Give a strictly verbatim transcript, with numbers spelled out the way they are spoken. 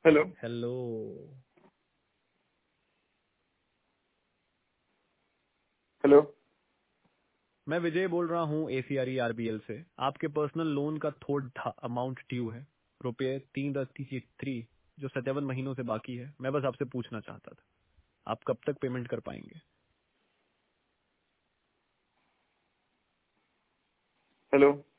Hello hello. Hello मैं विजय बोल रहा हूँ एसीआरई आरबीएल से। आपके पर्सनल लोन का थोड़ा अमाउंट ड्यू है, रुपये तीन दस थ्री, जो सत्तावन महीनों से बाकी है। मैं बस आपसे पूछना चाहता था, आप कब तक पेमेंट कर पाएंगे? हेलो